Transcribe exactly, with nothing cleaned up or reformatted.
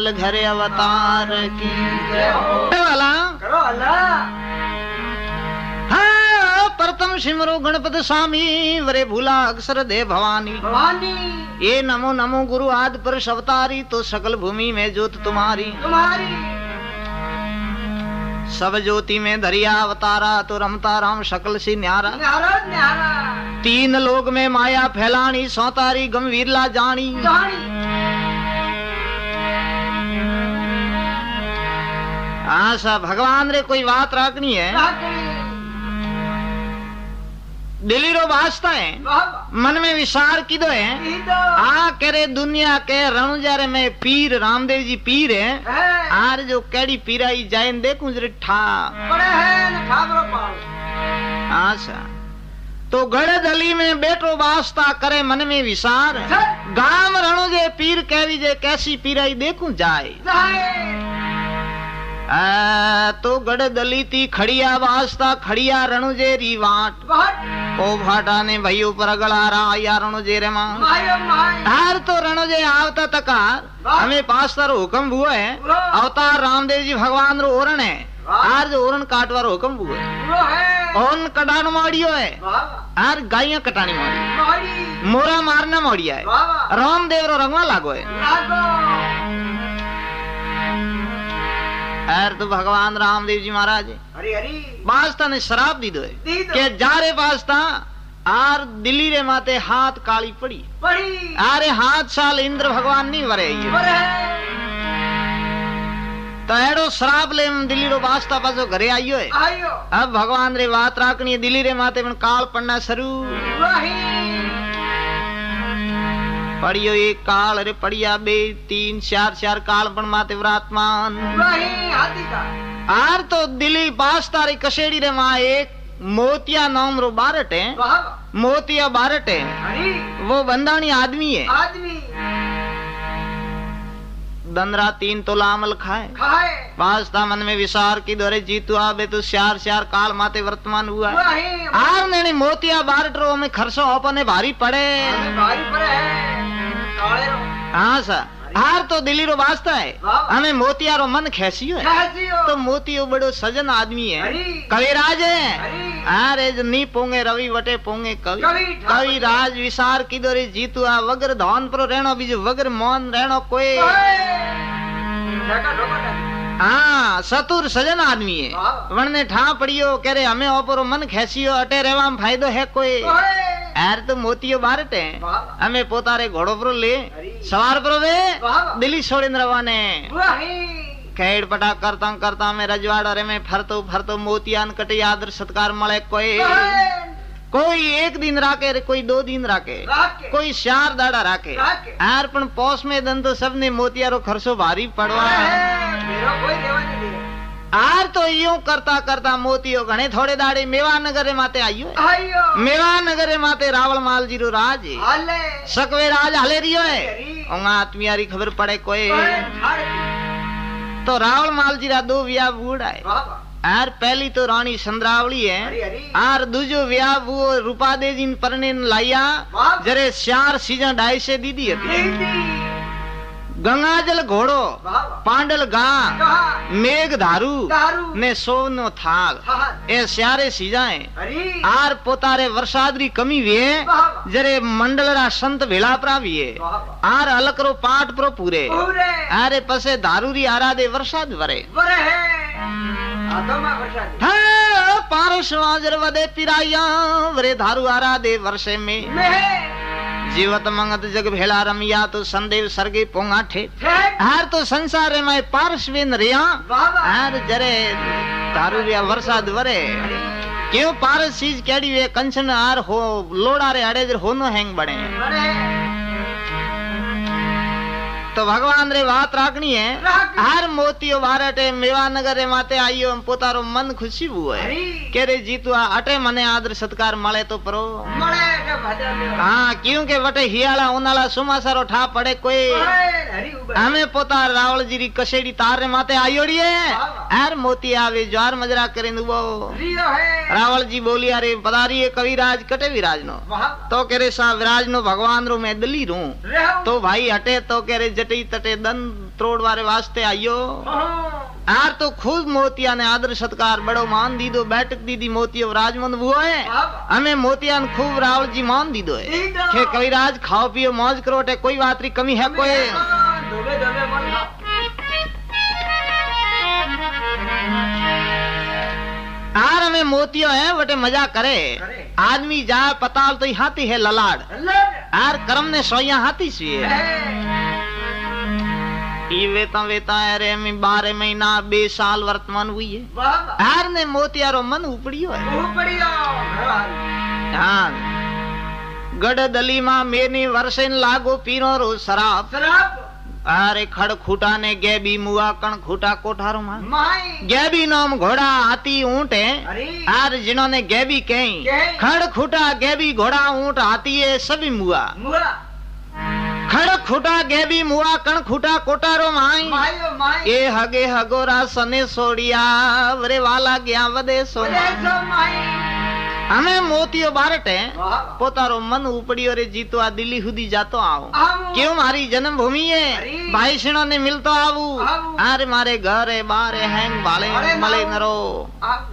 माल घर अवतार की वाला हाँ प्रथम सिमरो गणपति स्वामी वरे भूला अक्षर दे भवानी भवानी ये नमो नमो गुरु आदि पर अवतारी तो सकल भूमि में ज्योत तुम्हारी तुम्हारी सब ज्योति में धरिया अवतारा तो रमता राम सकल सी न्यारा न्यारा न्यारा तीन लोग में माया फैलानी सौतारी गंभीरला जानी जानी हाँ सा भगवान रे कोई बात राखनी है दिली रो वास्ता है मन में विचार किदो है आ करे दुनिया के रणुजारे में पीर रामदेव जी पीर है आर जो केड़ी पीराई जाइन देखूं जरे ठा बड़े है न ठाबरो पाल आशा तो गड़े दली में बैठो वास्ता करे मन में विचार गाम रणुजे पीर कहवी जे कैसी पीराई देखूं जाए आ, तो गड़ दलीती खड़िया वास्ता खड़िया रणुजेरी वाट ओ भाटा ने भैयो पर गड़ारा या रणुजेरे मां हार तो रणुजे आवता तकार हमें पास तारो हुक्म हुआ है अवतार रामदेव जी भगवान रो ओरण है आर जो ओरण काटवारो हुक्म हुआ है ओन कटान माड़ियो है आर गायियां कटानी माड़ी मोरा मारना माड़िया है रामदेव रो रंगवा लागो है एर तो भगवान रामदेव जी महाराज हरी हरी बास्ता ने शराब दी दो के जारे बास्ता आर दिल्ली रे माते हाथ काली पड़ी पड़ी आरे हाथ साल इंद्र भगवान नहीं वरे तो एडो शराब ले दिल्ली रो बास्ता पासो घरे आइयो है आइयो अब भगवान रे बात राखनी दिल्ली रे माते में काल पड़ना शुरू पढ़ियो एक काल रे पढ़िया बे तीन चार चार काल पण माते व्रातमान आर तो दिल्ली बास्ता रे कशेड़ी रे मां एक मोतिया नाम रो बारट है मोतिया बारट है वो बंदानी आदमी है आदमी दंदरा तीन तोला अमल खाए खाए वास्ता मन में विचार की दौरे जीतू आबे तो चार चार काल माते वर्तमान हुआ आर ने मोतिया बारट रो में खर्चो अपने भारी पड़े भारी पड़े हाँ सर हार तो दिल्ली रो वास्ता है हमें मोतिया रो मन खेसियो है तो मोतियो बड़ो सजन आदमी है कविराज है अरे नी पोंगे रवि वटे पोंगे कवि कवि राज विसार की दौरे जीतू आ वगर धन पर रहनो बीजो वगर मौन रहनो कोई हाँ सतुर सजन आदमी है वरने ठा पड़ियो कह रहे हमें ओपरो मन खेसियो अटे रेवा में फायदो है कोई यार तो मोतियो बारट है हमें पोतारे घोड़ो पर ले सवार पर वे दिल्ली छोड़े रवाने खेड़ पटा करता करता मैं रजवाड़ा रे में फरतो फरतो मोतियान कटे आदर सत्कार मले कोई कोई एक दिन राके कोई दो दिन राके कोई चार दाड़ा राके यार पण पोस में दन तो सबने मोतियारो खर्चो भारी पड़वा आर तो यूं करता करता मोतियो घणे थोड़े दाड़े मेवा नगर माते आइयो मेवा नगर माते रावल माल जी रो राज सकवे राज हले रियो है ओंगा आत्मियारी खबर पड़े कोई तो रावल माल जी रा दो विया बूढ़ा है आर पहली तो रानी संद्रावली है आर दूजो विया वो रूपा दे जिन परने लाया जरे चार सीजन ढाई से दीदी है गंगाजल घोड़ो पांडल गा मेघ धारू ने सोनो थाल ए सारे सीजाए आर पोतारे वर्षादरी कमी वे जरे मंडल रा संत भेला प्रावी है आर अलकरो पाठ प्रो पूरे आरे पसे धारूरी आराधे वर्षाद वरे पारस वाजर वदे पिराया वरे धारू आराधे वर्षे में जीवत मंगत जग भेला रमिया तो संदेव सरगे पोंगा ठे हार तो संसार में पार्श्वेन रिया हार जरे तारू रिया वर्षाद वरे क्यों पारस चीज केड़ी वे कंचन आर हो लोड़ा रे अड़े जर होनो हैंग बड़े तो भगवान रे बात राखनी है हर मोतियो बारटे मेवा नगर रे माते आइयो पोतारो मन खुशी हुए के रे जीतुआ अटे मने आदर सत्कार मळे तो परो हाँ क्योंकि वटे हियाला उनाला सुमासारो ठा पड़े कोई हमें पोता रावल जी री कसेड़ी तार रे माते आयोड़ी है हर मोती आवे ज्वार मजरा करे वो रावल जी बोली अरे पधारी है कविराज कटे विराज नो तो कह रे सा विराज नो भगवान रो मैं दिल्ली रू तो भाई हटे तो कह रे जटी तटे दन त्रोड़वारे वास्ते आयो आर तो खूब मोतिया ने आदर सत्कार बड़ो मान दी दो बैठक दी दी मोतियो राजमंद वो है हमें मोतिया ने खूब रावल जी मान दी दो है के कविराज खाओ पियो मौज करो टे कोई बात री कमी है कोई धोबे धोबे मन खाओ आर हमें मोतियो है वटे मजा करे आदमी जाए पताल तो हाथी है ललाड़ आर कर्म ने सोया हाथी सी है ई वेता वेता अरे में बारह महीना बे साल वर्तमान हुई है आर ने मोतियारो मन उपड़ियो है उपड़ियो हाँ गढ़ दली मां मेनी वर्षन लागो पीरो रो शराब शराब अरे खड़ खूटा ने गैबी मुआ कण खूटा कोठारो मां माई गैबी नाम घोड़ा हाथी ऊंट है अरे आर जिन्होंने गैबी कहीं कहीं। खड़ खूटा गैबी घोड़ा ऊंट हाथी है सभी मुआ मुआ खड़ खूटा गैबी मुआ कण खूटा कोठारो माई माई ओ माई ए हगे हगोरा सने सोड़िया वरे वाला गया वदे सो बोले सो माई हमें मोतियो बारट है वाह पोतारो मन उपड़ियो रे जीतो आ दिल्ली हुदी जातो आओ आऊ क्यों मारी जन्म भूमि है अरे। भाई सिणो ने मिलतो आऊ आऊ। अरे मारे घर है बार है हैंग वाले अरे मले नाऊ। नरो आऊ